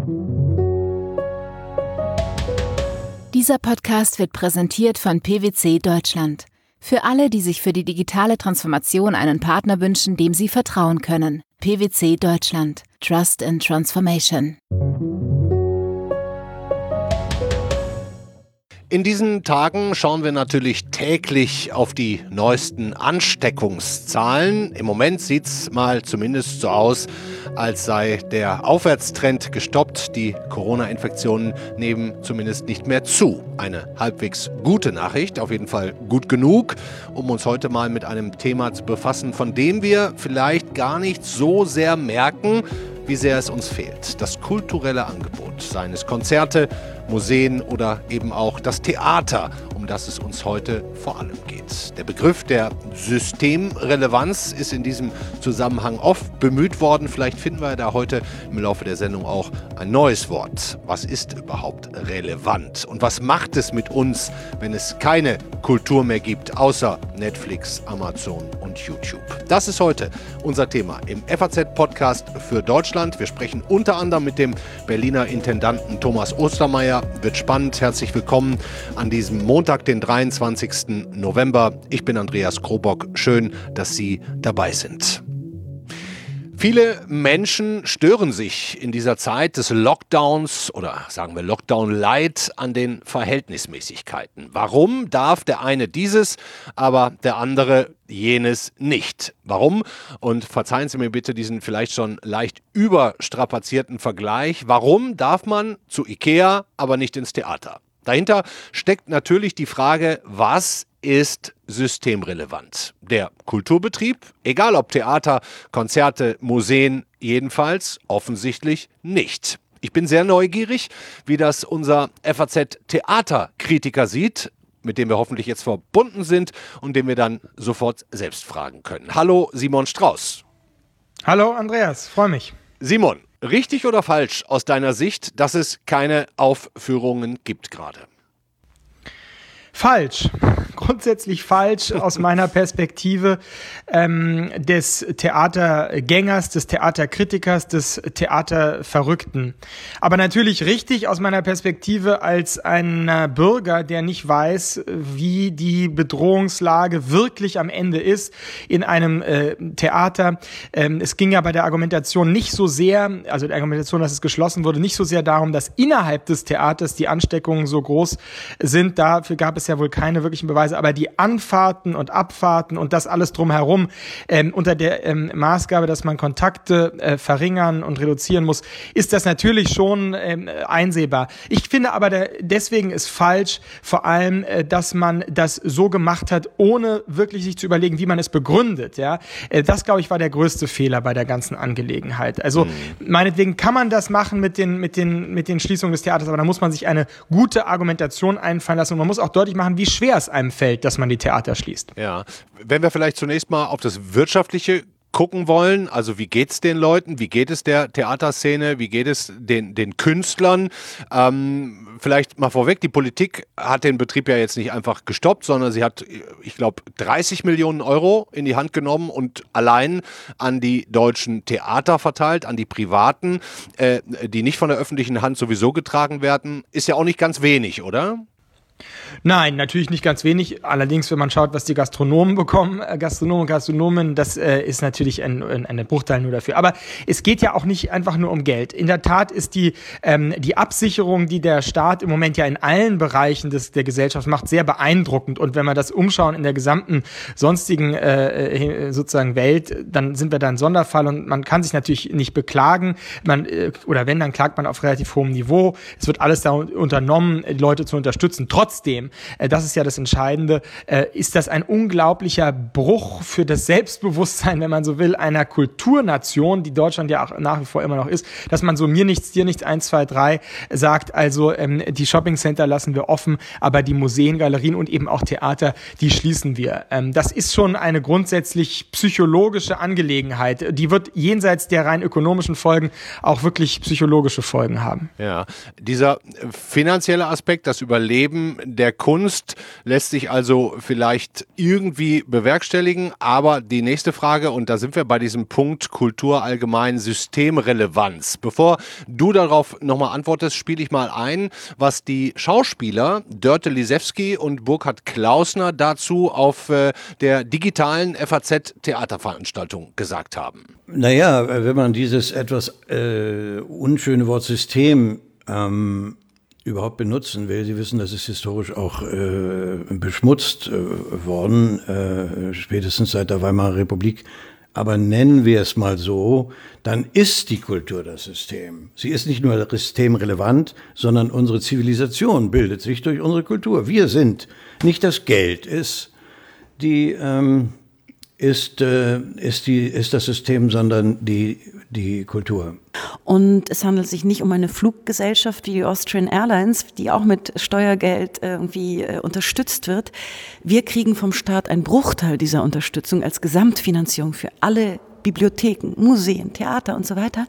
Dieser Podcast wird präsentiert von PwC Deutschland. Für alle, die sich für die digitale Transformation einen Partner wünschen, dem sie vertrauen können. PwC Deutschland. Trust in Transformation. In diesen Tagen schauen wir natürlich täglich auf die neuesten Ansteckungszahlen. Im Moment sieht es mal zumindest so aus, als sei der Aufwärtstrend gestoppt. Die Corona-Infektionen nehmen zumindest nicht mehr zu. Eine halbwegs gute Nachricht, auf jeden Fall gut genug, um uns heute mal mit einem Thema zu befassen, von dem wir vielleicht gar nicht so sehr merken, wie sehr es uns fehlt. Das kulturelle Angebot, seien es Konzerte, Museen oder eben auch das Theater, um das es uns heute vor allem geht. Der Begriff der Systemrelevanz ist in diesem Zusammenhang oft bemüht worden. Vielleicht finden wir da heute im Laufe der Sendung auch ein neues Wort. Was ist überhaupt relevant? Und was macht es mit uns, wenn es keine Kultur mehr gibt, außer Netflix, Amazon und YouTube? Das ist heute unser Thema im FAZ-Podcast für Deutschland. Wir sprechen unter anderem mit dem Berliner Intendanten Thomas Ostermeier. Wird spannend. Herzlich willkommen an diesem Montag, den 23. November. Ich bin Andreas Krobock. Schön, dass Sie dabei sind. Viele Menschen stören sich in dieser Zeit des Lockdowns oder sagen wir Lockdown-Light an den Verhältnismäßigkeiten. Warum darf der eine dieses, aber der andere jenes nicht? Warum? Und verzeihen Sie mir bitte diesen vielleicht schon leicht überstrapazierten Vergleich. Warum darf man zu Ikea, aber nicht ins Theater? Dahinter steckt natürlich die Frage, was ist systemrelevant? Der Kulturbetrieb, egal ob Theater, Konzerte, Museen, jedenfalls offensichtlich nicht. Ich bin sehr neugierig, wie das unser FAZ-Theaterkritiker sieht, mit dem wir hoffentlich jetzt verbunden sind und den wir dann sofort selbst fragen können. Hallo Simon Strauß. Hallo Andreas, freue mich. Simon, richtig oder falsch aus deiner Sicht, dass es keine Aufführungen gibt gerade? Falsch. Grundsätzlich falsch aus meiner Perspektive des Theatergängers, des Theaterkritikers, des Theaterverrückten. Aber natürlich richtig aus meiner Perspektive als ein Bürger, der nicht weiß, wie die Bedrohungslage wirklich am Ende ist in einem Theater. Es ging ja bei der Argumentation nicht so sehr, also der Argumentation, dass es geschlossen wurde, nicht so sehr darum, dass innerhalb des Theaters die Ansteckungen so groß sind. Dafür gab es ja wohl keine wirklichen Beweise, aber die Anfahrten und Abfahrten und das alles drumherum unter der Maßgabe, dass man Kontakte verringern und reduzieren muss, ist das natürlich schon einsehbar. Ich finde aber, deswegen ist falsch, vor allem, dass man das so gemacht hat, ohne wirklich sich zu überlegen, wie man es begründet. Ja, das, glaube ich, war der größte Fehler bei der ganzen Angelegenheit. Also meinetwegen kann man das machen mit den Schließungen des Theaters, aber da muss man sich eine gute Argumentation einfallen lassen und man muss auch deutlich machen, wie schwer es einem fällt, dass man die Theater schließt. Ja, wenn wir vielleicht zunächst mal auf das Wirtschaftliche gucken wollen, also wie geht es den Leuten, wie geht es der Theaterszene, wie geht es den Künstlern? Vielleicht mal vorweg, die Politik hat den Betrieb ja jetzt nicht einfach gestoppt, sondern sie hat, ich glaube, 30 Millionen Euro in die Hand genommen und allein an die deutschen Theater verteilt, an die privaten, die nicht von der öffentlichen Hand sowieso getragen werden. Ist ja auch nicht ganz wenig, oder? Nein, natürlich nicht ganz wenig. Allerdings, wenn man schaut, was die Gastronomen bekommen, Gastronomen und Gastronomen, das ist natürlich eine Bruchteil nur dafür. Aber es geht ja auch nicht einfach nur um Geld. In der Tat ist die Absicherung, die der Staat im Moment ja in allen Bereichen der Gesellschaft macht, sehr beeindruckend. Und wenn wir das umschauen in der gesamten sonstigen sozusagen Welt, dann sind wir da ein Sonderfall und man kann sich natürlich nicht beklagen. Oder wenn, dann klagt man auf relativ hohem Niveau. Es wird alles da unternommen, Leute zu unterstützen. Trotzdem, das ist ja das Entscheidende, ist das ein unglaublicher Bruch für das Selbstbewusstsein, wenn man so will, einer Kulturnation, die Deutschland ja auch nach wie vor immer noch ist, dass man so mir nichts, dir nichts, 1, 2, 3 sagt, also die Shoppingcenter lassen wir offen, aber die Museen, Galerien und eben auch Theater, die schließen wir. Das ist schon eine grundsätzlich psychologische Angelegenheit. Die wird jenseits der rein ökonomischen Folgen auch wirklich psychologische Folgen haben. Ja, dieser finanzielle Aspekt, das Überleben System der Kunst lässt sich also vielleicht irgendwie bewerkstelligen, aber die nächste Frage, und da sind wir bei diesem Punkt Kultur allgemein, Systemrelevanz. Bevor du darauf nochmal antwortest, spiele ich mal ein, was die Schauspieler Dörte Lisewski und Burkhard Klausner dazu auf der digitalen FAZ-Theaterveranstaltung gesagt haben. Naja, wenn man dieses etwas unschöne Wort System überhaupt benutzen will, Sie wissen, das ist historisch auch beschmutzt worden, spätestens seit der Weimarer Republik. Aber nennen wir es mal so, dann ist die Kultur das System. Sie ist nicht nur systemrelevant, sondern unsere Zivilisation bildet sich durch unsere Kultur. Wir sind nicht das Geld, ist das System, sondern die Kultur. Und es handelt sich nicht um eine Fluggesellschaft wie die Austrian Airlines, die auch mit Steuergeld irgendwie unterstützt wird. Wir kriegen vom Staat einen Bruchteil dieser Unterstützung als Gesamtfinanzierung für alle Bibliotheken, Museen, Theater und so weiter.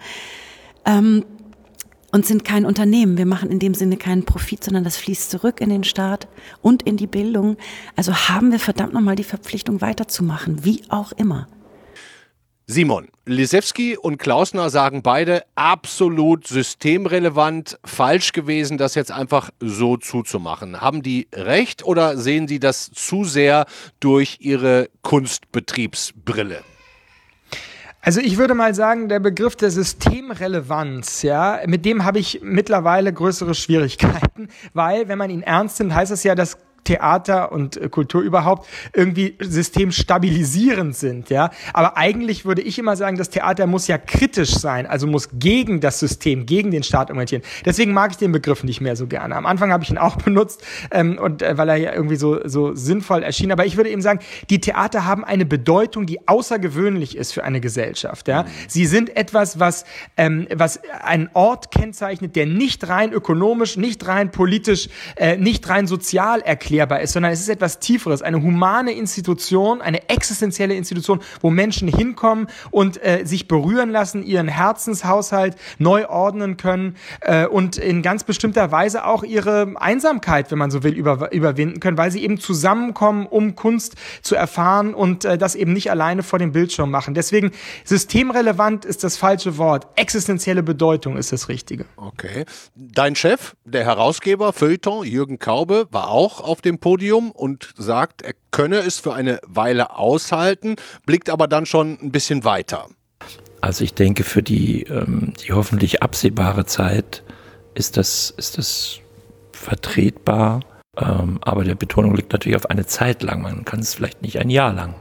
Und sind kein Unternehmen. Wir machen in dem Sinne keinen Profit, sondern das fließt zurück in den Staat und in die Bildung. Also haben wir verdammt nochmal die Verpflichtung weiterzumachen, wie auch immer. Simon, Lisewski und Klausner sagen beide absolut systemrelevant, falsch gewesen, das jetzt einfach so zuzumachen. Haben die recht oder sehen Sie das zu sehr durch Ihre Kunstbetriebsbrille? Also ich würde mal sagen, der Begriff der Systemrelevanz, ja, mit dem habe ich mittlerweile größere Schwierigkeiten, weil, wenn man ihn ernst nimmt, heißt es ja, dass Theater und Kultur überhaupt irgendwie systemstabilisierend sind, ja. Aber eigentlich würde ich immer sagen, das Theater muss ja kritisch sein, also muss gegen das System, gegen den Staat orientieren. Deswegen mag ich den Begriff nicht mehr so gerne. Am Anfang habe ich ihn auch benutzt, weil er ja irgendwie so sinnvoll erschien. Aber ich würde eben sagen, die Theater haben eine Bedeutung, die außergewöhnlich ist für eine Gesellschaft, ja. Sie sind etwas, was einen Ort kennzeichnet, der nicht rein ökonomisch, nicht rein politisch, nicht rein sozial erklärbar ist, sondern es ist etwas Tieferes, eine humane Institution, eine existenzielle Institution, wo Menschen hinkommen und sich berühren lassen, ihren Herzenshaushalt neu ordnen können und in ganz bestimmter Weise auch ihre Einsamkeit, wenn man so will, überwinden können, weil sie eben zusammenkommen, um Kunst zu erfahren und das eben nicht alleine vor dem Bildschirm machen. Deswegen systemrelevant ist das falsche Wort, existenzielle Bedeutung ist das Richtige. Okay. Dein Chef, der Herausgeber Feuilleton, Jürgen Kaube, war auch auf dem Podium und sagt, er könne es für eine Weile aushalten, blickt aber dann schon ein bisschen weiter. Also ich denke, für die hoffentlich absehbare Zeit ist das vertretbar, aber der Betonung liegt natürlich auf eine Zeit lang. Man kann es vielleicht nicht ein Jahr lang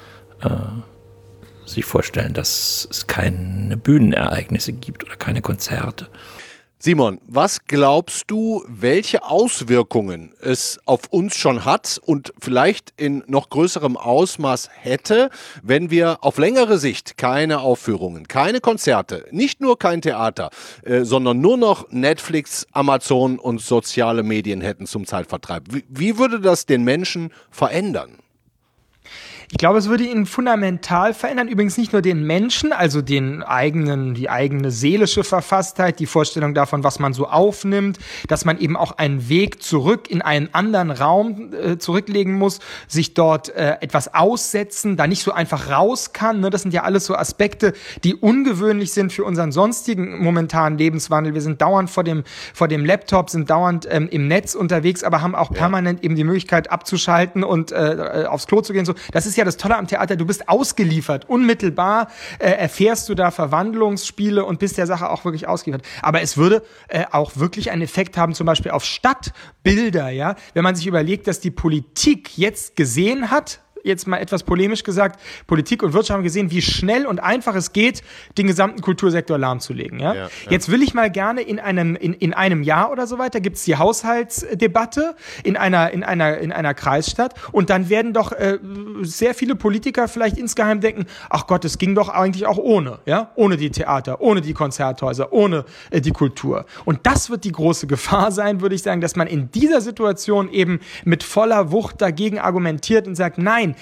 sich vorstellen, dass es keine Bühnenereignisse gibt oder keine Konzerte. Simon, was glaubst du, welche Auswirkungen es auf uns schon hat und vielleicht in noch größerem Ausmaß hätte, wenn wir auf längere Sicht keine Aufführungen, keine Konzerte, nicht nur kein Theater, sondern nur noch Netflix, Amazon und soziale Medien hätten zum Zeitvertreib? Wie würde das den Menschen verändern? Ich glaube, es würde ihn fundamental verändern. Übrigens nicht nur den Menschen, also die eigene seelische Verfasstheit, die Vorstellung davon, was man so aufnimmt, dass man eben auch einen Weg zurück in einen anderen Raum zurücklegen muss, sich dort etwas aussetzen, da nicht so einfach raus kann. Ne? Das sind ja alles so Aspekte, die ungewöhnlich sind für unseren sonstigen momentanen Lebenswandel. Wir sind dauernd vor dem Laptop, sind dauernd im Netz unterwegs, aber haben auch permanent eben die Möglichkeit abzuschalten und aufs Klo zu gehen. So, das ist ja das Tolle am Theater, du bist ausgeliefert. Unmittelbar erfährst du da Verwandlungsspiele und bist der Sache auch wirklich ausgeliefert. Aber es würde auch wirklich einen Effekt haben, zum Beispiel auf Stadtbilder, ja. Wenn man sich überlegt, dass die Politik jetzt gesehen hat, jetzt mal etwas polemisch gesagt, Politik und Wirtschaft haben gesehen, wie schnell und einfach es geht, den gesamten Kultursektor lahmzulegen. Ja? Jetzt will ich mal gerne in einem Jahr oder so weiter, gibt es die Haushaltsdebatte in einer Kreisstadt und dann werden doch sehr viele Politiker vielleicht insgeheim denken, ach Gott, es ging doch eigentlich auch ohne, ja, ohne die Theater, ohne die Konzerthäuser, ohne die Kultur. Und das wird die große Gefahr sein, würde ich sagen, dass man in dieser Situation eben mit voller Wucht dagegen argumentiert und sagt, nein,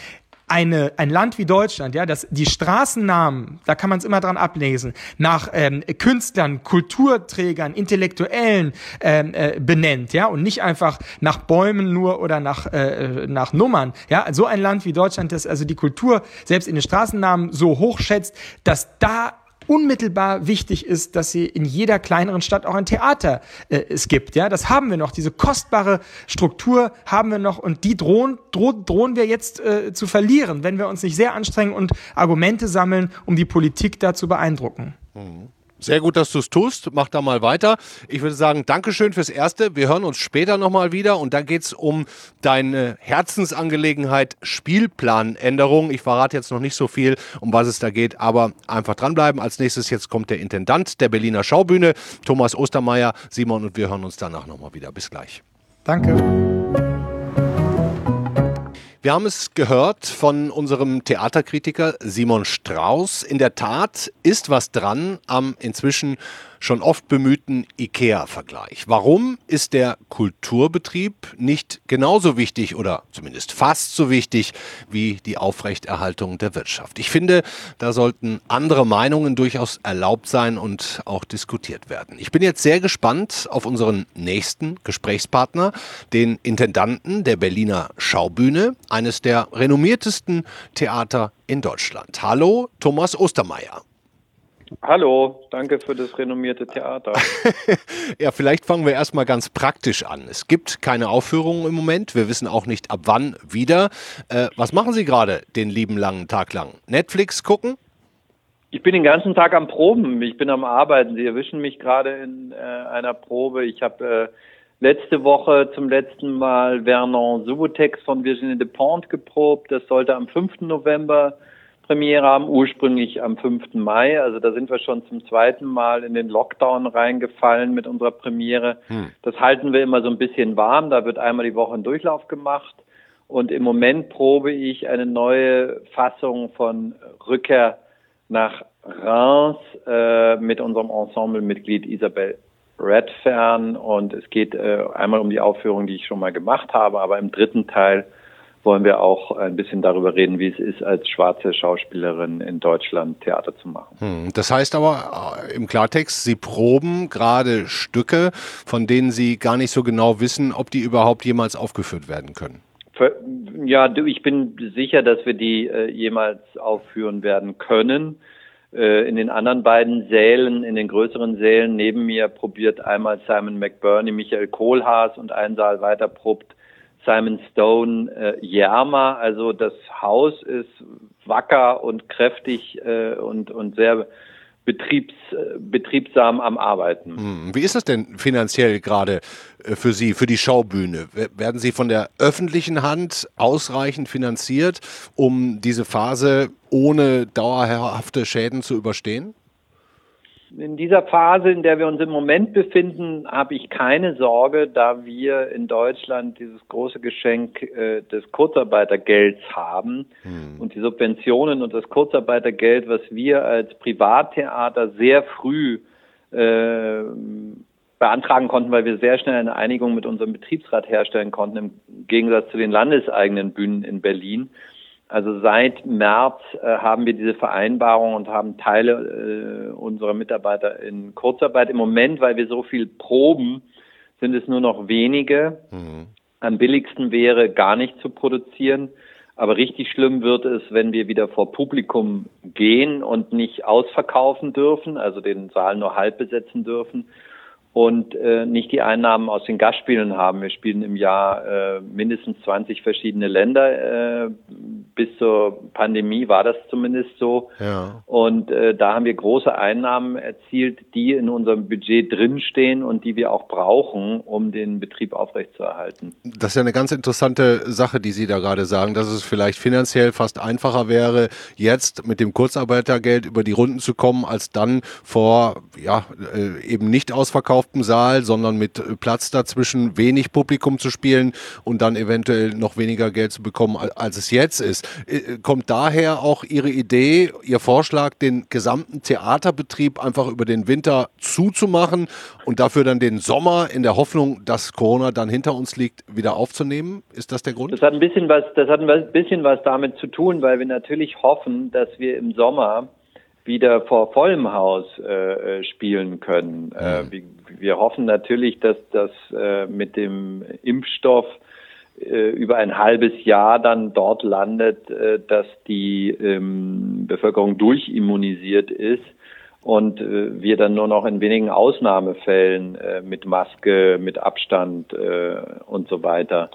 ein Land wie Deutschland, ja, das die Straßennamen, da kann man es immer dran ablesen, nach Künstlern, Kulturträgern, Intellektuellen benennt, ja, und nicht einfach nach Bäumen nur oder nach Nummern, ja, so ein Land wie Deutschland, das also die Kultur selbst in den Straßennamen so hoch schätzt, dass da unmittelbar wichtig ist, dass sie in jeder kleineren Stadt auch ein Theater es gibt. Ja, das haben wir noch. Diese kostbare Struktur haben wir noch und die drohen wir jetzt zu verlieren, wenn wir uns nicht sehr anstrengen und Argumente sammeln, um die Politik da zu beeindrucken. Sehr gut, dass du es tust. Mach da mal weiter. Ich würde sagen, Dankeschön fürs Erste. Wir hören uns später nochmal wieder und dann geht es um deine Herzensangelegenheit Spielplanänderung. Ich verrate jetzt noch nicht so viel, um was es da geht, aber einfach dranbleiben. Als nächstes jetzt kommt der Intendant der Berliner Schaubühne, Thomas Ostermeier. Simon und wir hören uns danach nochmal wieder. Bis gleich. Danke. Wir haben es gehört von unserem Theaterkritiker Simon Strauß. In der Tat ist was dran am inzwischen schon oft bemühten IKEA-Vergleich. Warum ist der Kulturbetrieb nicht genauso wichtig oder zumindest fast so wichtig wie die Aufrechterhaltung der Wirtschaft? Ich finde, da sollten andere Meinungen durchaus erlaubt sein und auch diskutiert werden. Ich bin jetzt sehr gespannt auf unseren nächsten Gesprächspartner, den Intendanten der Berliner Schaubühne, eines der renommiertesten Theater in Deutschland. Hallo, Thomas Ostermeier. Hallo, danke für das renommierte Theater. Ja, vielleicht fangen wir erstmal ganz praktisch an. Es gibt keine Aufführungen im Moment. Wir wissen auch nicht, ab wann wieder. Was machen Sie gerade den lieben langen Tag lang? Netflix gucken? Ich bin den ganzen Tag am Proben. Ich bin am Arbeiten. Sie erwischen mich gerade in einer Probe. Ich habe letzte Woche zum letzten Mal Vernon Subutex von Virginie Despentes geprobt. Das sollte am 5. November Premiere haben, ursprünglich am 5. Mai. Also da sind wir schon zum zweiten Mal in den Lockdown reingefallen mit unserer Premiere. Das halten wir immer so ein bisschen warm. Da wird einmal die Woche ein Durchlauf gemacht. Und im Moment probe ich eine neue Fassung von Rückkehr nach Reims mit unserem Ensemblemitglied Isabelle Redfern. Und es geht einmal um die Aufführung, die ich schon mal gemacht habe. Aber im dritten Teil wollen wir auch ein bisschen darüber reden, wie es ist, als schwarze Schauspielerin in Deutschland Theater zu machen. Das heißt aber im Klartext, Sie proben gerade Stücke, von denen Sie gar nicht so genau wissen, ob die überhaupt jemals aufgeführt werden können. Ja, ich bin sicher, dass wir die jemals aufführen werden können. In den anderen beiden Sälen, in den größeren Sälen neben mir probiert einmal Simon McBurney, Michael Kohlhaas und einen Saal weiter probt Simon Stone Yerma. Also das Haus ist wacker und kräftig und sehr betriebsam am Arbeiten. Wie ist das denn finanziell gerade für Sie, für die Schaubühne? Werden Sie von der öffentlichen Hand ausreichend finanziert, um diese Phase ohne dauerhafte Schäden zu überstehen? In dieser Phase, in der wir uns im Moment befinden, habe ich keine Sorge, da wir in Deutschland dieses große Geschenk des Kurzarbeitergelds haben und die Subventionen und das Kurzarbeitergeld, was wir als Privattheater sehr früh beantragen konnten, weil wir sehr schnell eine Einigung mit unserem Betriebsrat herstellen konnten, im Gegensatz zu den landeseigenen Bühnen in Berlin. Also seit März haben wir diese Vereinbarung und haben Teile unserer Mitarbeiter in Kurzarbeit. Im Moment, weil wir so viel proben, sind es nur noch wenige. Am billigsten wäre, gar nicht zu produzieren. Aber richtig schlimm wird es, wenn wir wieder vor Publikum gehen und nicht ausverkaufen dürfen, also den Saal nur halb besetzen dürfen. Und nicht die Einnahmen aus den Gastspielen haben. Wir spielen im Jahr mindestens 20 verschiedene Länder. Bis zur Pandemie war das zumindest so. Ja. Und da haben wir große Einnahmen erzielt, die in unserem Budget drinstehen und die wir auch brauchen, um den Betrieb aufrechtzuerhalten. Das ist ja eine ganz interessante Sache, die Sie da gerade sagen, dass es vielleicht finanziell fast einfacher wäre, jetzt mit dem Kurzarbeitergeld über die Runden zu kommen, als dann vor eben nicht ausverkauften Saal, sondern mit Platz dazwischen wenig Publikum zu spielen und dann eventuell noch weniger Geld zu bekommen, als es jetzt ist. ist. Kommt daher auch Ihre Idee, Ihr Vorschlag, den gesamten Theaterbetrieb einfach über den Winter zuzumachen und dafür dann den Sommer in der Hoffnung, dass Corona dann hinter uns liegt, wieder aufzunehmen? Ist das der Grund? Das hat ein bisschen was damit zu tun, weil wir natürlich hoffen, dass wir im Sommer wieder vor vollem Haus spielen können. Wir hoffen natürlich, dass das mit dem Impfstoff über ein halbes Jahr dann dort landet, dass die Bevölkerung durchimmunisiert ist und wir dann nur noch in wenigen Ausnahmefällen mit Maske, mit Abstand und so weiter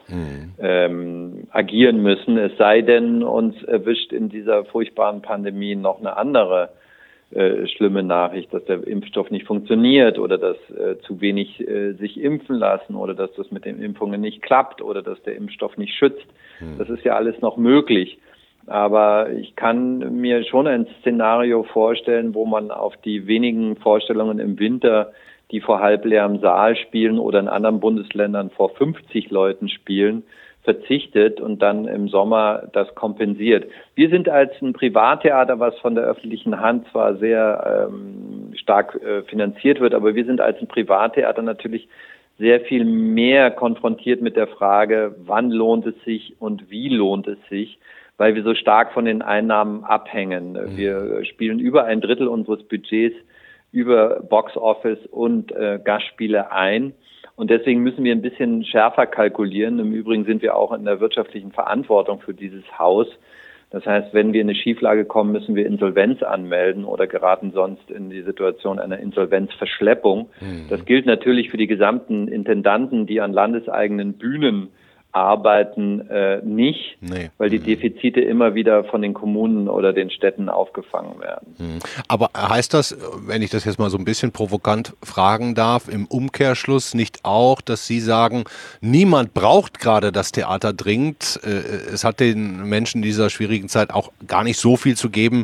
agieren müssen. Es sei denn, uns erwischt in dieser furchtbaren Pandemie noch eine andere schlimme Nachricht, dass der Impfstoff nicht funktioniert oder dass zu wenig sich impfen lassen oder dass das mit den Impfungen nicht klappt oder dass der Impfstoff nicht schützt. Das ist ja alles noch möglich. Aber ich kann mir schon ein Szenario vorstellen, wo man auf die wenigen Vorstellungen im Winter, die vor halbleerem Saal spielen oder in anderen Bundesländern vor 50 Leuten spielen, verzichtet und dann im Sommer das kompensiert. Wir sind als ein Privattheater, was von der öffentlichen Hand zwar sehr stark finanziert wird, aber wir sind als ein Privattheater natürlich sehr viel mehr konfrontiert mit der Frage, wann lohnt es sich und wie lohnt es sich, weil wir so stark von den Einnahmen abhängen. Wir spielen über ein Drittel unseres Budgets über Box-Office und Gastspiele ein. Und deswegen müssen wir ein bisschen schärfer kalkulieren. Im Übrigen sind wir auch in der wirtschaftlichen Verantwortung für dieses Haus. Das heißt, wenn wir in eine Schieflage kommen, müssen wir Insolvenz anmelden oder geraten sonst in die Situation einer Insolvenzverschleppung. Das gilt natürlich für die gesamten Intendanten, die an landeseigenen Bühnen arbeiten, nicht, weil die Defizite immer wieder von den Kommunen oder den Städten aufgefangen werden. Aber heißt das, wenn ich das jetzt mal so ein bisschen provokant fragen darf, im Umkehrschluss nicht auch, dass Sie sagen, niemand braucht gerade das Theater dringend, es hat den Menschen in dieser schwierigen Zeit auch gar nicht so viel zu geben,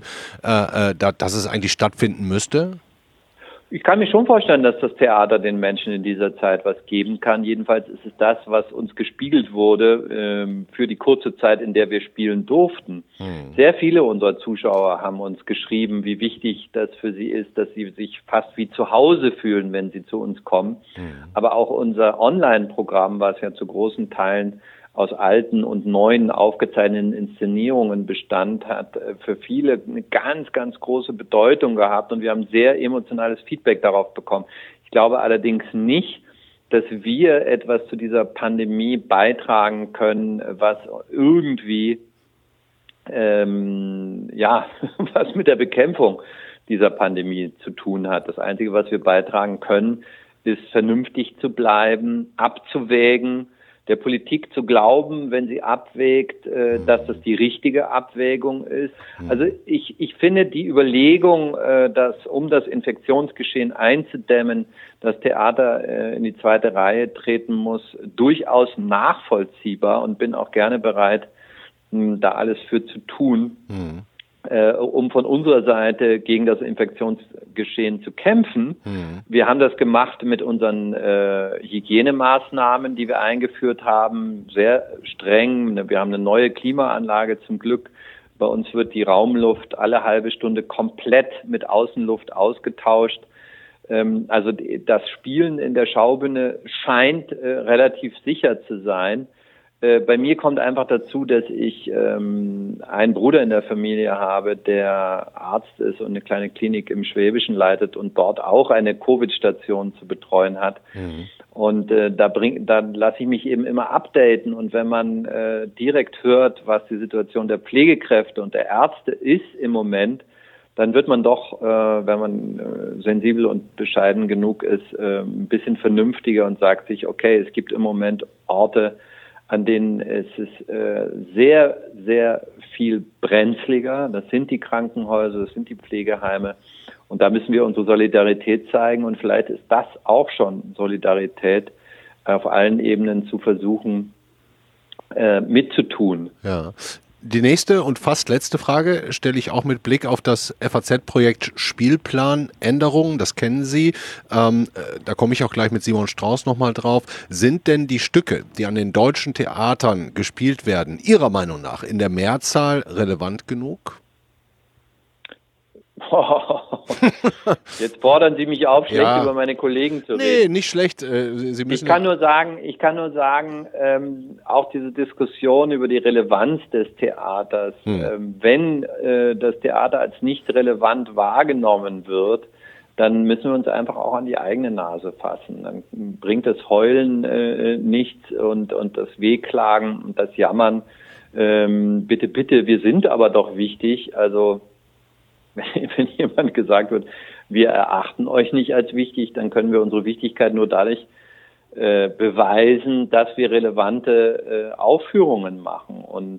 dass es eigentlich stattfinden müsste? Ich kann mir schon vorstellen, dass das Theater den Menschen in dieser Zeit was geben kann. Jedenfalls ist es das, was uns gespiegelt wurde für die kurze Zeit, in der wir spielen durften. Sehr viele unserer Zuschauer haben uns geschrieben, wie wichtig das für sie ist, dass sie sich fast wie zu Hause fühlen, wenn sie zu uns kommen. Aber auch unser Online-Programm, was ja zu großen Teilen aus alten und neuen aufgezeichneten Inszenierungen bestand, hat für viele eine ganz, ganz große Bedeutung gehabt und wir haben sehr emotionales Feedback darauf bekommen. Ich glaube allerdings nicht, dass wir etwas zu dieser Pandemie beitragen können, was irgendwie was mit der Bekämpfung dieser Pandemie zu tun hat. Das Einzige, was wir beitragen können, ist vernünftig zu bleiben, abzuwägen, der Politik zu glauben, wenn sie abwägt, dass das die richtige Abwägung ist. Also ich finde die Überlegung, dass um das Infektionsgeschehen einzudämmen, das Theater in die zweite Reihe treten muss, durchaus nachvollziehbar und bin auch gerne bereit, da alles für zu tun, um von unserer Seite gegen das Infektionsgeschehen zu kämpfen. Wir haben das gemacht mit unseren Hygienemaßnahmen, die wir eingeführt haben, sehr streng. Wir haben eine neue Klimaanlage zum Glück. Bei uns wird die Raumluft alle halbe Stunde komplett mit Außenluft ausgetauscht. Also das Spielen in der Schaubühne scheint relativ sicher zu sein. Bei mir kommt einfach dazu, dass ich einen Bruder in der Familie habe, der Arzt ist und eine kleine Klinik im Schwäbischen leitet und dort auch eine Covid-Station zu betreuen hat. Und da lasse ich mich eben immer updaten. Und wenn man direkt hört, was die Situation der Pflegekräfte und der Ärzte ist im Moment, dann wird man doch, wenn man sensibel und bescheiden genug ist, ein bisschen vernünftiger und sagt sich, okay, es gibt im Moment Orte, an denen es ist sehr, sehr viel brenzliger. Das sind die Krankenhäuser, das sind die Pflegeheime. Und da müssen wir unsere Solidarität zeigen. Und vielleicht ist das auch schon Solidarität, auf allen Ebenen zu versuchen, mitzutun. Ja. Die nächste und fast letzte Frage stelle ich auch mit Blick auf das FAZ-Projekt Spielplanänderungen. Das kennen Sie. Da komme ich auch gleich mit Simon Strauß nochmal drauf. Sind denn die Stücke, die an den deutschen Theatern gespielt werden, Ihrer Meinung nach in der Mehrzahl relevant genug? Jetzt fordern Sie mich auf, schlecht über meine Kollegen zu reden. Nee, nicht schlecht. Sie müssen ich kann nur sagen, auch diese Diskussion über die Relevanz des Theaters, wenn das Theater als nicht relevant wahrgenommen wird, dann müssen wir uns einfach auch an die eigene Nase fassen. Dann bringt das Heulen nichts und das Wehklagen und das Jammern. Bitte, bitte, wir sind aber doch wichtig. Also wenn jemand gesagt wird, wir erachten euch nicht als wichtig, dann können wir unsere Wichtigkeit nur dadurch beweisen, dass wir relevante Aufführungen machen. Und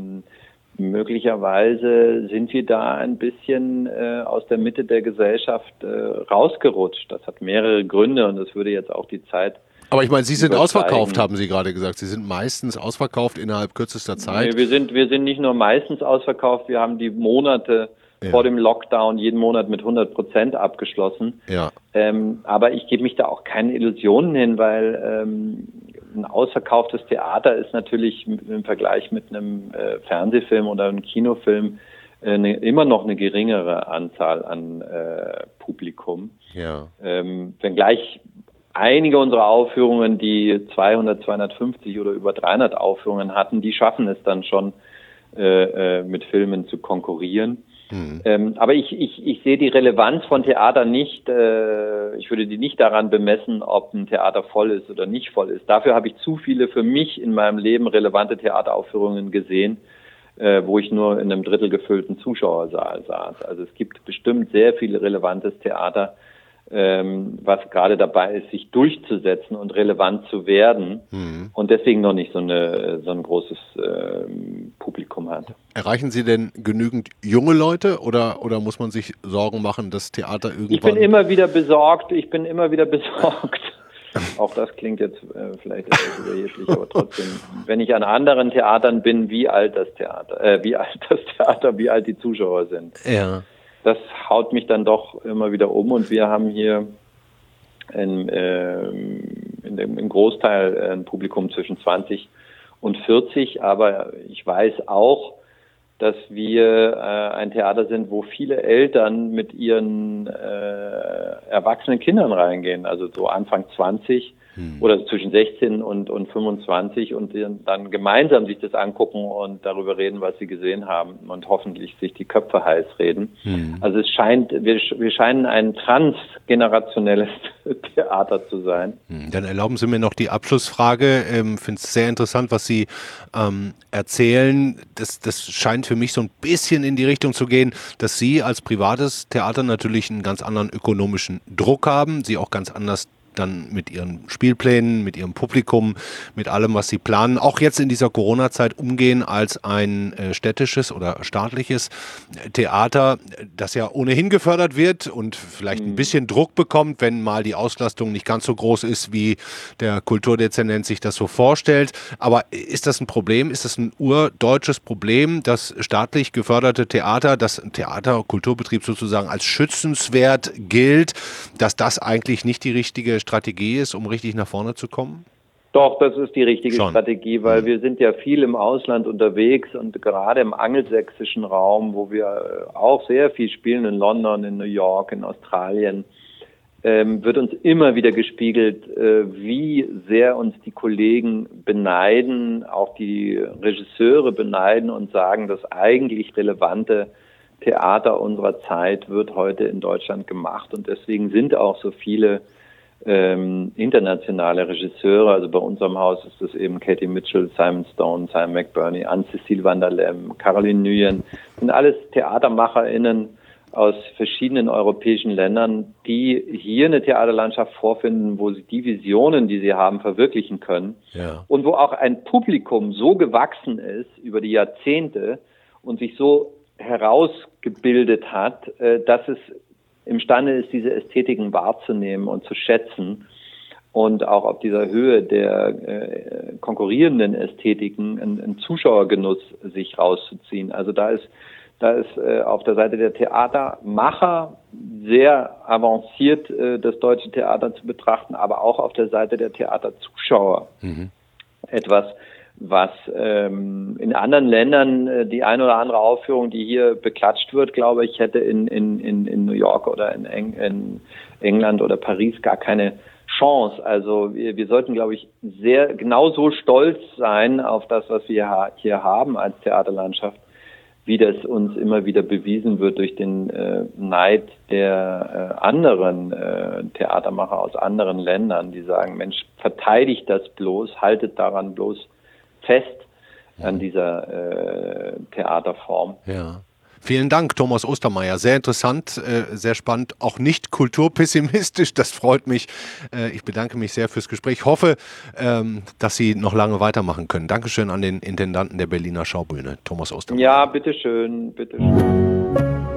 möglicherweise sind wir da ein bisschen aus der Mitte der Gesellschaft rausgerutscht. Das hat mehrere Gründe und das würde jetzt auch die Zeit. Aber ich meine, Sie sind ausverkauft, haben Sie gerade gesagt. Sie sind meistens ausverkauft innerhalb kürzester Zeit. Nee, wir sind nicht nur meistens ausverkauft, wir haben die Monate vor dem Lockdown jeden Monat mit 100% abgeschlossen. Ja. Aber ich gebe mich da auch keine Illusionen hin, weil ein ausverkauftes Theater ist natürlich im Vergleich mit einem Fernsehfilm oder einem Kinofilm immer noch eine geringere Anzahl an Publikum. Ja. Wenngleich einige unserer Aufführungen, die 200, 250 oder über 300 Aufführungen hatten, die schaffen es dann schon, mit Filmen zu konkurrieren. Aber ich sehe die Relevanz von Theater nicht, ich würde die nicht daran bemessen, ob ein Theater voll ist oder nicht voll ist. Dafür habe ich zu viele für mich in meinem Leben relevante Theateraufführungen gesehen, wo ich nur in einem Drittel gefüllten Zuschauersaal saß. Also es gibt bestimmt sehr viel relevantes Theater, was gerade dabei ist, sich durchzusetzen und relevant zu werden und deswegen noch nicht so ein großes Publikum hat. Erreichen Sie denn genügend junge Leute oder muss man sich Sorgen machen, dass Theater irgendwann... Ich bin immer wieder besorgt. Auch das klingt jetzt vielleicht etwas überheblich, aber trotzdem, wenn ich an anderen Theatern bin, wie alt die Zuschauer sind. Ja. Das haut mich dann doch immer wieder um und wir haben hier im Großteil ein Publikum zwischen 20 und 40, aber ich weiß auch, dass wir ein Theater sind, wo viele Eltern mit ihren erwachsenen Kindern reingehen, also so Anfang 20 oder zwischen 16 und 25 und dann gemeinsam sich das angucken und darüber reden, was sie gesehen haben und hoffentlich sich die Köpfe heiß reden. Also wir scheinen ein transgenerationelles Theater zu sein. Dann erlauben Sie mir noch die Abschlussfrage. Ich finde es sehr interessant, was Sie erzählen. Das scheint für mich so ein bisschen in die Richtung zu gehen, dass Sie als privates Theater natürlich einen ganz anderen ökonomischen Druck haben, Sie auch ganz anders dann mit ihren Spielplänen, mit ihrem Publikum, mit allem, was sie planen, auch jetzt in dieser Corona-Zeit umgehen als ein städtisches oder staatliches Theater, das ja ohnehin gefördert wird und vielleicht ein bisschen Druck bekommt, wenn mal die Auslastung nicht ganz so groß ist, wie der Kulturdezernent sich das so vorstellt. Aber ist das ein Problem? Ist das ein urdeutsches Problem, dass staatlich geförderte Theater, das Kulturbetrieb sozusagen als schützenswert gilt, dass das eigentlich nicht die richtige Strategie ist, um richtig nach vorne zu kommen? Doch, das ist die richtige Strategie, weil wir sind ja viel im Ausland unterwegs und gerade im angelsächsischen Raum, wo wir auch sehr viel spielen, in London, in New York, in Australien, wird uns immer wieder gespiegelt, wie sehr uns die Kollegen beneiden, auch die Regisseure beneiden und sagen, das eigentlich relevante Theater unserer Zeit wird heute in Deutschland gemacht und deswegen sind auch so viele internationale Regisseure, also bei unserem Haus ist es eben Katie Mitchell, Simon Stone, Simon McBurney, Anne-Cécile van der Lem, Caroline Nguyen, sind alles TheatermacherInnen aus verschiedenen europäischen Ländern, die hier eine Theaterlandschaft vorfinden, wo sie die Visionen, die sie haben, verwirklichen können. Ja. Und wo auch ein Publikum so gewachsen ist über die Jahrzehnte und sich so herausgebildet hat, dass es imstande ist, diese Ästhetiken wahrzunehmen und zu schätzen. und auch auf dieser Höhe der konkurrierenden Ästhetiken einen Zuschauergenuss sich rauszuziehen. Also da ist auf der Seite der Theatermacher sehr avanciert das deutsche Theater zu betrachten, aber auch auf der Seite der Theaterzuschauer etwas, was in anderen Ländern die eine oder andere Aufführung, die hier beklatscht wird, glaube ich, hätte in New York oder in England oder Paris gar keine Chance. Also wir sollten, glaube ich, genauso stolz sein auf das, was wir hier haben als Theaterlandschaft, wie das uns immer wieder bewiesen wird durch den Neid der anderen Theatermacher aus anderen Ländern, die sagen, Mensch, verteidigt das bloß, haltet daran bloß fest an dieser Theaterform. Ja. Vielen Dank, Thomas Ostermeier. Sehr interessant, sehr spannend, auch nicht kulturpessimistisch. Das freut mich. Ich bedanke mich sehr fürs Gespräch. Ich hoffe, dass Sie noch lange weitermachen können. Dankeschön an den Intendanten der Berliner Schaubühne, Thomas Ostermeier. Ja, bitteschön, bitteschön.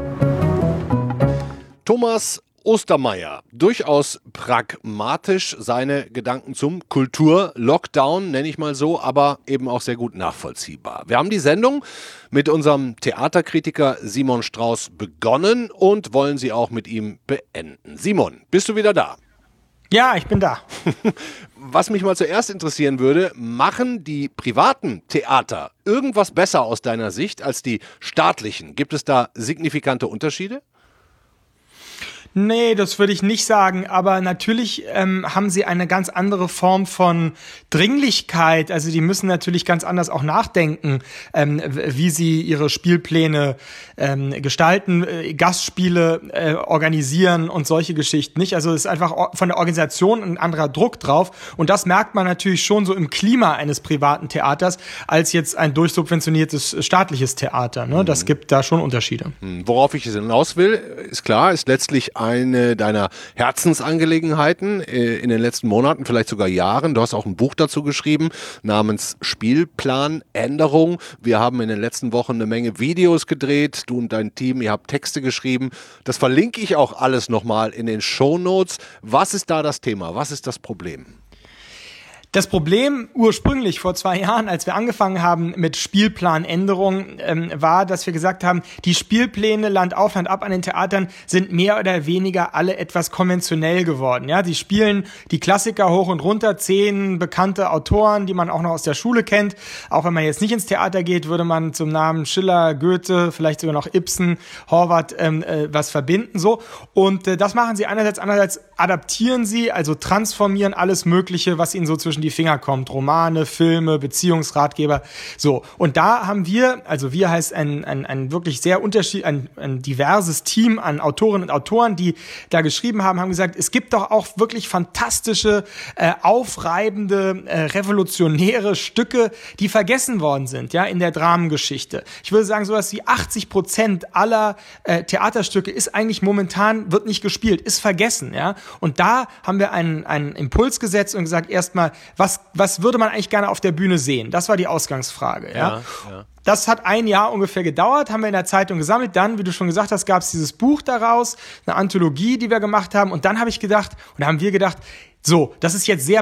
Thomas Ostermeier, durchaus pragmatisch seine Gedanken zum Kultur-Lockdown, nenne ich mal so, aber eben auch sehr gut nachvollziehbar. Wir haben die Sendung mit unserem Theaterkritiker Simon Strauß begonnen und wollen sie auch mit ihm beenden. Simon, bist du wieder da? Ja, ich bin da. Was mich mal zuerst interessieren würde, machen die privaten Theater irgendwas besser aus deiner Sicht als die staatlichen? Gibt es da signifikante Unterschiede? Nee, das würde ich nicht sagen, aber natürlich haben sie eine ganz andere Form von Dringlichkeit. Also die müssen natürlich ganz anders auch nachdenken, wie sie ihre Spielpläne gestalten, Gastspiele organisieren und solche Geschichten nicht. Also es ist einfach von der Organisation ein anderer Druck drauf und das merkt man natürlich schon so im Klima eines privaten Theaters als jetzt ein durchsubventioniertes staatliches Theater. Ne? Das gibt da schon Unterschiede. Worauf ich hinaus will, ist klar, ist letztlich eine deiner Herzensangelegenheiten in den letzten Monaten, vielleicht sogar Jahren. Du hast auch ein Buch dazu geschrieben, namens Spielplanänderung. Wir haben in den letzten Wochen eine Menge Videos gedreht. Du und dein Team, ihr habt Texte geschrieben. Das verlinke ich auch alles nochmal in den Shownotes. Was ist da das Thema? Was ist das Problem? Das Problem ursprünglich vor 2 Jahren, als wir angefangen haben mit Spielplanänderung, war, dass wir gesagt haben, die Spielpläne Land auf, Land ab an den Theatern sind mehr oder weniger alle etwas konventionell geworden. Ja, die spielen die Klassiker hoch und runter, 10 bekannte Autoren, die man auch noch aus der Schule kennt. Auch wenn man jetzt nicht ins Theater geht, würde man zum Namen Schiller, Goethe, vielleicht sogar noch Ibsen, Horvath was verbinden. So. Und das machen sie einerseits, andererseits adaptieren sie, also transformieren alles Mögliche, was ihnen so zwischen die Finger kommt. Romane, Filme, Beziehungsratgeber. So. Und da haben wir, also wir heißt ein wirklich sehr ein diverses Team an Autorinnen und Autoren, die da geschrieben haben gesagt, es gibt doch auch wirklich fantastische, aufreibende, revolutionäre Stücke, die vergessen worden sind, ja, in der Dramengeschichte. Ich würde sagen, sowas wie 80% aller Theaterstücke ist eigentlich momentan, wird nicht gespielt, ist vergessen, ja. Und da haben wir einen Impuls gesetzt und gesagt, erstmal, was würde man eigentlich gerne auf der Bühne sehen? Das war die Ausgangsfrage. Ja. Das hat 1 Jahr ungefähr gedauert, haben wir in der Zeitung gesammelt. Dann, wie du schon gesagt hast, gab es dieses Buch daraus, eine Anthologie, die wir gemacht haben. Und dann habe ich gedacht, und da haben wir gedacht, so, das ist jetzt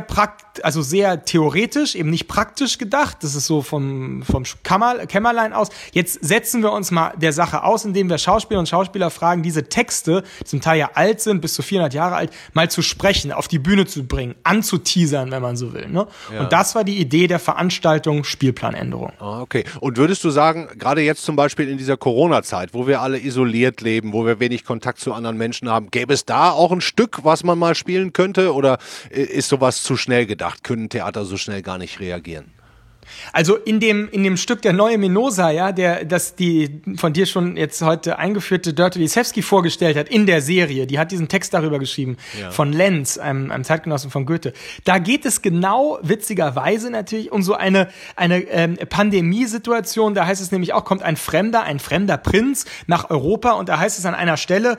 sehr theoretisch, eben nicht praktisch gedacht. Das ist so vom Kämmerlein aus. Jetzt setzen wir uns mal der Sache aus, indem wir Schauspieler und Schauspieler fragen, diese Texte, die zum Teil ja alt sind, bis zu 400 Jahre alt, mal zu sprechen, auf die Bühne zu bringen, anzuteasern, wenn man so will. Ne? Ja. Und das war die Idee der Veranstaltung Spielplanänderung. Okay. Und würdest du sagen, gerade jetzt zum Beispiel in dieser Corona-Zeit, wo wir alle isoliert leben, wo wir wenig Kontakt zu anderen Menschen haben, gäbe es da auch ein Stück, was man mal spielen könnte? Oder ist sowas zu schnell gedacht? Können Theater so schnell gar nicht reagieren? Also in dem Stück Der neue Minosa, ja, das die von dir schon jetzt heute eingeführte Dörte Lisewski vorgestellt hat in der Serie, die hat diesen Text darüber geschrieben, von Lenz, einem Zeitgenossen von Goethe. Da geht es genau, witzigerweise natürlich, um so eine Pandemiesituation. Da heißt es nämlich auch, kommt ein fremder Prinz nach Europa und da heißt es an einer Stelle,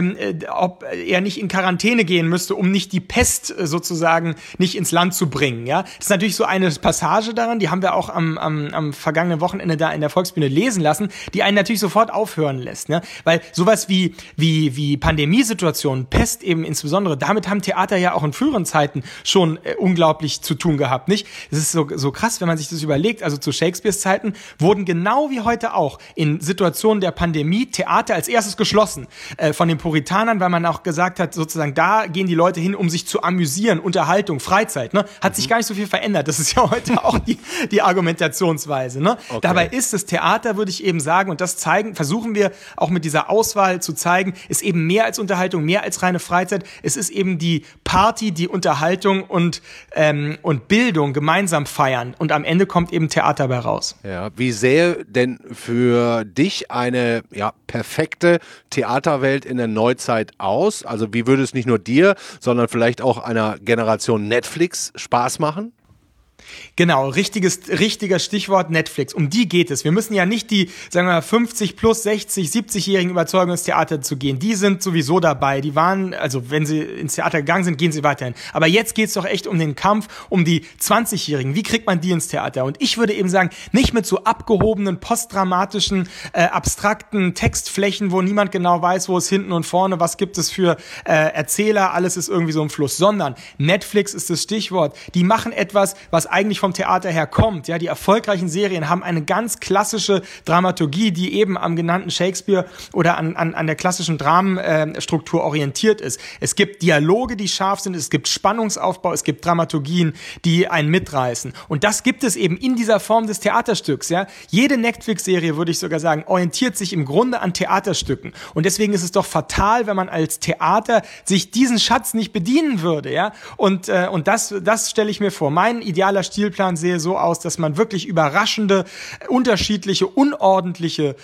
ob er nicht in Quarantäne gehen müsste, um nicht die Pest sozusagen nicht ins Land zu bringen. Ja, das ist natürlich so eine Passage daran, die haben wir auch am vergangenen Wochenende da in der Volksbühne lesen lassen, die einen natürlich sofort aufhören lässt, ne? Weil sowas wie Pandemiesituationen, Pest eben insbesondere, damit haben Theater ja auch in früheren Zeiten schon unglaublich zu tun gehabt, nicht? Es ist so krass, wenn man sich das überlegt, also zu Shakespeares Zeiten wurden genau wie heute auch in Situationen der Pandemie Theater als erstes geschlossen von den Puritanern, weil man auch gesagt hat, sozusagen, da gehen die Leute hin, um sich zu amüsieren, Unterhaltung, Freizeit, ne? Hat sich gar nicht so viel verändert. Das ist ja heute auch die Argumentationsweise, ne? Okay. Dabei ist das Theater, würde ich eben sagen, und das versuchen wir auch mit dieser Auswahl zu zeigen, ist eben mehr als Unterhaltung, mehr als reine Freizeit. Es ist eben die Party, die Unterhaltung und Bildung gemeinsam feiern. Und am Ende kommt eben Theater bei raus. Ja, wie sähe denn für dich eine perfekte Theaterwelt in der Neuzeit aus? Also wie würde es nicht nur dir, sondern vielleicht auch einer Generation Netflix Spaß machen? Genau, richtiger Stichwort Netflix. Um die geht es. Wir müssen ja nicht die, sagen wir mal, 50 plus 60, 70-Jährigen überzeugen, ins Theater zu gehen. Die sind sowieso dabei. Die waren, also wenn sie ins Theater gegangen sind, gehen sie weiterhin. Aber jetzt geht es doch echt um den Kampf um die 20-Jährigen. Wie kriegt man die ins Theater? Und ich würde eben sagen, nicht mit so abgehobenen, postdramatischen, abstrakten Textflächen, wo niemand genau weiß, wo es hinten und vorne, was gibt es für Erzähler, alles ist irgendwie so im Fluss. Sondern Netflix ist das Stichwort. Die machen etwas, was eigentlich vom Theater her kommt. Ja, die erfolgreichen Serien haben eine ganz klassische Dramaturgie, die eben am genannten Shakespeare oder an der klassischen Dramenstruktur orientiert ist. Es gibt Dialoge, die scharf sind, es gibt Spannungsaufbau, es gibt Dramaturgien, die einen mitreißen. Und das gibt es eben in dieser Form des Theaterstücks. Ja, jede Netflix-Serie, würde ich sogar sagen, orientiert sich im Grunde an Theaterstücken. Und deswegen ist es doch fatal, wenn man als Theater sich diesen Schatz nicht bedienen würde. Ja, und das stelle ich mir vor. Mein idealer Stilplan sehe so aus, dass man wirklich überraschende, unterschiedliche, unordentliche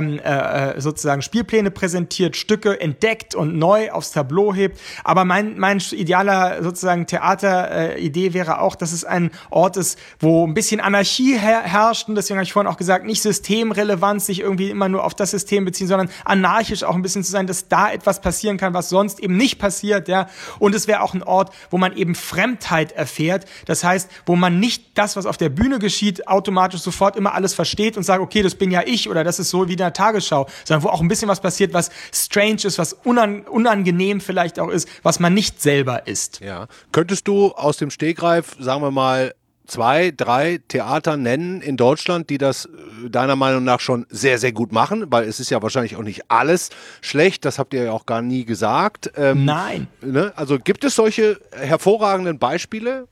sozusagen Spielpläne präsentiert, Stücke entdeckt und neu aufs Tableau hebt. Aber mein idealer sozusagen Theateridee wäre auch, dass es ein Ort ist, wo ein bisschen Anarchie herrscht. Und deswegen habe ich vorhin auch gesagt, nicht systemrelevant, sich irgendwie immer nur auf das System beziehen, sondern anarchisch auch ein bisschen zu sein, dass da etwas passieren kann, was sonst eben nicht passiert. Ja. Und es wäre auch ein Ort, wo man eben Fremdheit erfährt. Das heißt, wo man nicht das, was auf der Bühne geschieht, automatisch sofort immer alles versteht und sagt, okay, das bin ja ich oder das ist so wie in der Tagesschau, sondern wo auch ein bisschen was passiert, was strange ist, was unangenehm vielleicht auch ist, was man nicht selber ist. Ja. Könntest du aus dem Stegreif, sagen wir mal, 2, 3 Theater nennen in Deutschland, die das deiner Meinung nach schon sehr, sehr gut machen? Weil es ist ja wahrscheinlich auch nicht alles schlecht, das habt ihr ja auch gar nie gesagt. Nein. Ne? Also gibt es solche hervorragenden Beispiele?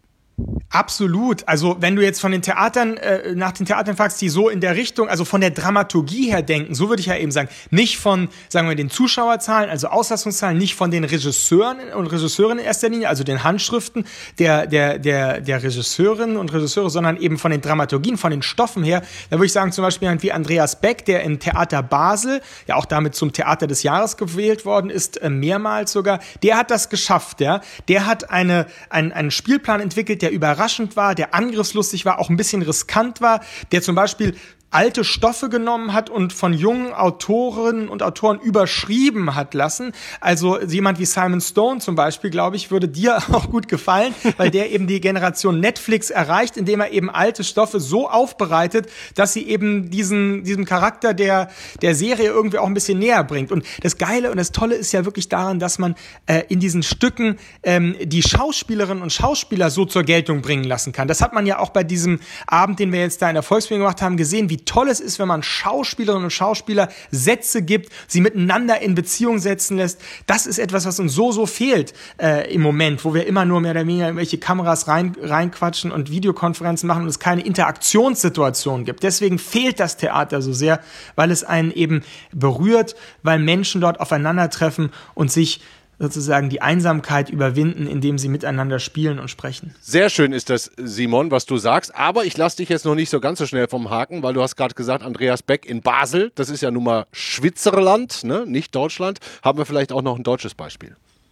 Absolut. Also wenn du jetzt von den Theatern, nach den Theatern fragst, die so in der Richtung, also von der Dramaturgie her denken, so würde ich ja eben sagen, nicht von, sagen wir, den Zuschauerzahlen, also Auslastungszahlen, nicht von den Regisseuren und Regisseurinnen in erster Linie, also den Handschriften der Regisseurinnen und Regisseure, sondern eben von den Dramaturgien, von den Stoffen her. Da würde ich sagen, zum Beispiel wie Andreas Beck, der im Theater Basel, ja auch damit zum Theater des Jahres gewählt worden ist, mehrmals sogar, der hat das geschafft, ja. Der hat einen Spielplan entwickelt, der überraschend war, der angriffslustig war, auch ein bisschen riskant war, der zum Beispiel alte Stoffe genommen hat und von jungen Autorinnen und Autoren überschrieben hat lassen. Also jemand wie Simon Stone zum Beispiel, glaube ich, würde dir auch gut gefallen, weil der eben die Generation Netflix erreicht, indem er eben alte Stoffe so aufbereitet, dass sie eben diesem Charakter der Serie irgendwie auch ein bisschen näher bringt. Und das Geile und das Tolle ist ja wirklich daran, dass man in diesen Stücken die Schauspielerinnen und Schauspieler so zur Geltung bringen lassen kann. Das hat man ja auch bei diesem Abend, den wir jetzt da in der Volksbühne gemacht haben, gesehen, wie toll es ist, wenn man Schauspielerinnen und Schauspieler Sätze gibt, sie miteinander in Beziehung setzen lässt. Das ist etwas, was uns so fehlt im Moment, wo wir immer nur mehr oder weniger irgendwelche Kameras reinquatschen und Videokonferenzen machen und es keine Interaktionssituation gibt. Deswegen fehlt das Theater so sehr, weil es einen eben berührt, weil Menschen dort aufeinandertreffen und sich sozusagen die Einsamkeit überwinden, indem sie miteinander spielen und sprechen. Sehr schön ist das, Simon, was du sagst, aber ich lasse dich jetzt noch nicht so ganz so schnell vom Haken, weil du hast gerade gesagt, Andreas Beck in Basel, das ist ja nun mal Schwitzerland, ne? Nicht Deutschland. Haben wir vielleicht auch noch ein deutsches Beispiel?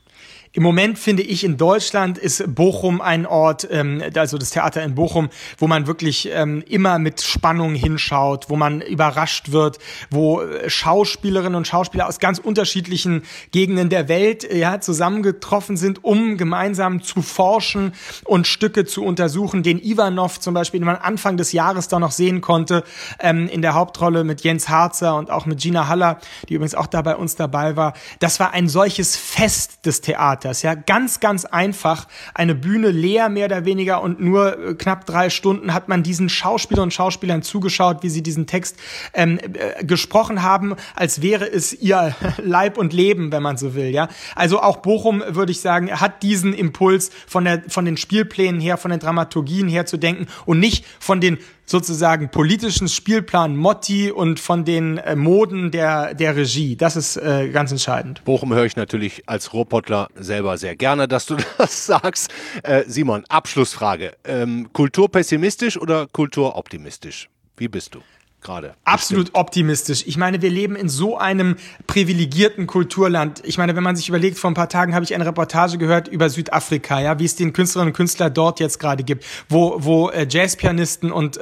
Im Moment finde ich, in Deutschland ist Bochum ein Ort, also das Theater in Bochum, wo man wirklich immer mit Spannung hinschaut, wo man überrascht wird, wo Schauspielerinnen und Schauspieler aus ganz unterschiedlichen Gegenden der Welt zusammengetroffen sind, um gemeinsam zu forschen und Stücke zu untersuchen. Den Ivanov zum Beispiel, den man Anfang des Jahres da noch sehen konnte, in der Hauptrolle mit Jens Harzer und auch mit Gina Haller, die übrigens auch da bei uns dabei war. Das war ein solches Fest des Theaters. Ja, ganz, ganz einfach. Eine Bühne leer, mehr oder weniger, und nur knapp 3 Stunden hat man diesen Schauspielern und Schauspielern zugeschaut, wie sie diesen Text gesprochen haben, als wäre es ihr Leib und Leben, wenn man so will. Ja, also auch Bochum, würde ich sagen, hat diesen Impuls von den Spielplänen her, von den Dramaturgien her zu denken und nicht von den sozusagen politischen Spielplan Motti und von den Moden der Regie. Das ist ganz entscheidend. Bochum höre ich natürlich als Ruhrpottler selber sehr gerne, dass du das sagst. Simon, Abschlussfrage. Kulturpessimistisch oder kulturoptimistisch? Wie bist du gerade? Absolut optimistisch. Ich meine, wir leben in so einem privilegierten Kulturland. Ich meine, wenn man sich überlegt, vor ein paar Tagen habe ich eine Reportage gehört über Südafrika, ja, wie es den Künstlerinnen und Künstlern dort jetzt gerade gibt, wo Jazzpianisten und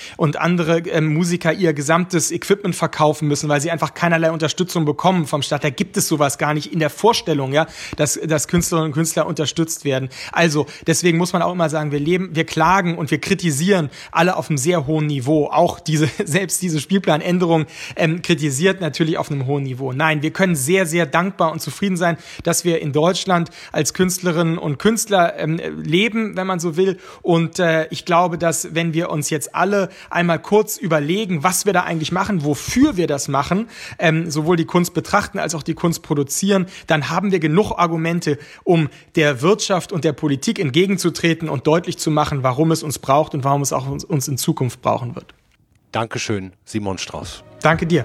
andere Musiker ihr gesamtes Equipment verkaufen müssen, weil sie einfach keinerlei Unterstützung bekommen vom Staat. Da gibt es sowas gar nicht in der Vorstellung, ja, dass Künstlerinnen und Künstler unterstützt werden. Also, deswegen muss man auch immer sagen, wir klagen und wir kritisieren alle auf einem sehr hohen Niveau. Auch selbst diese Spielplanänderung kritisiert natürlich auf einem hohen Niveau. Nein, wir können sehr, sehr dankbar und zufrieden sein, dass wir in Deutschland als Künstlerinnen und Künstler leben, wenn man so will. Und ich glaube, dass wenn wir uns jetzt alle einmal kurz überlegen, was wir da eigentlich machen, wofür wir das machen, sowohl die Kunst betrachten als auch die Kunst produzieren, dann haben wir genug Argumente, um der Wirtschaft und der Politik entgegenzutreten und deutlich zu machen, warum es uns braucht und warum es auch uns in Zukunft brauchen wird. Dankeschön, Simon Strauß. Danke dir.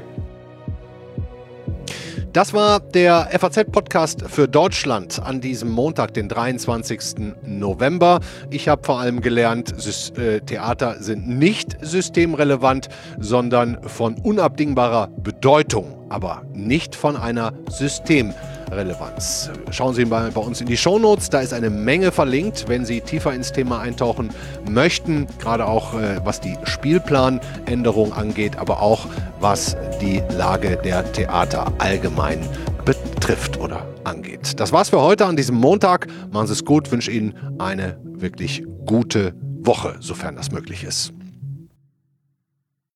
Das war der FAZ-Podcast für Deutschland an diesem Montag, den 23. November. Ich habe vor allem gelernt, Theater sind nicht systemrelevant, sondern von unabdingbarer Bedeutung, aber nicht von einer Systemrelevanz. Schauen Sie mal bei uns in die Shownotes, da ist eine Menge verlinkt, wenn Sie tiefer ins Thema eintauchen möchten, gerade auch was die Spielplanänderung angeht, aber auch was die Lage der Theater allgemein betrifft oder angeht. Das war's für heute an diesem Montag. Machen Sie es gut, wünsche Ihnen eine wirklich gute Woche, sofern das möglich ist.